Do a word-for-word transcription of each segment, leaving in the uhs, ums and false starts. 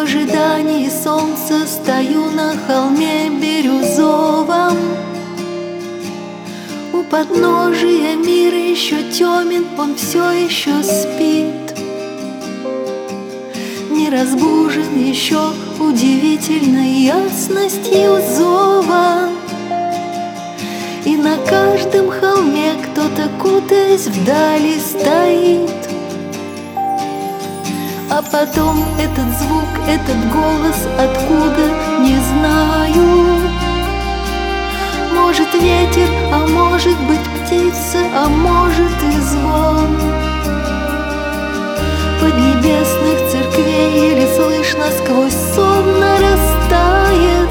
ожидании солнца стою на холме бирюзовом. У подножия мир еще темен, он все еще спит, не разбужен еще удивительной ясностью зова. И на каждом холме кто-то, кутаясь вдали, стоит. А потом этот звук, этот голос, откуда, не знаю. Может ветер, а может быть птица, а может и звон поднебесных церквей, или слышно сквозь сон нарастает.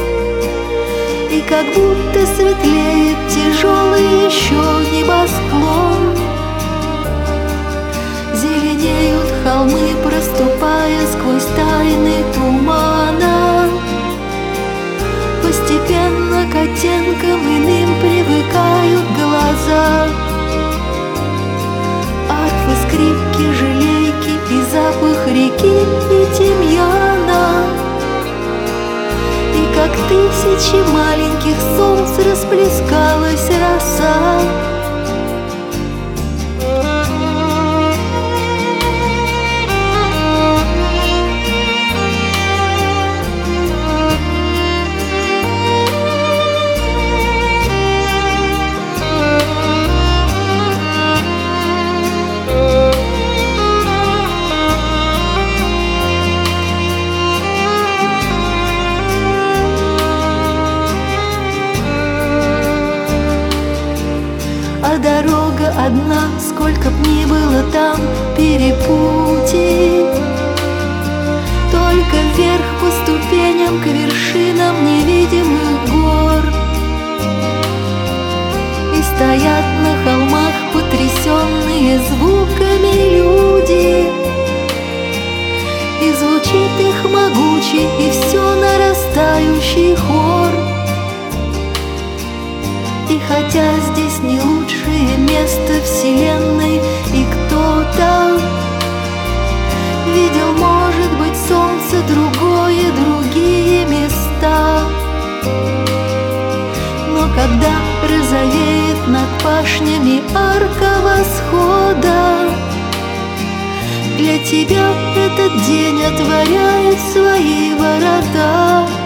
И как будто светлеет тяжелый еще небосклон. Зеленеют холмы, проступая сквозь тайны тумана. Постепенно к оттенкам иным привыкают глаза. Арфы, скрипки, жалейки и запах реки и тимьяна. И как тысячи маленьких солнц расплескалась роса. А дорога одна, сколько б ни было там перепутий, только вверх по ступеням к вершинам невидимых гор. И стоят на холмах потрясенные звуками люди, и звучит их могучий и все нарастающий хор. И хотя здесь не лучшее место вселенной, и кто-то видел, может быть, солнце другое, другие места. Но когда розовеет над пашнями арка восхода, для тебя этот день отворяет свои ворота.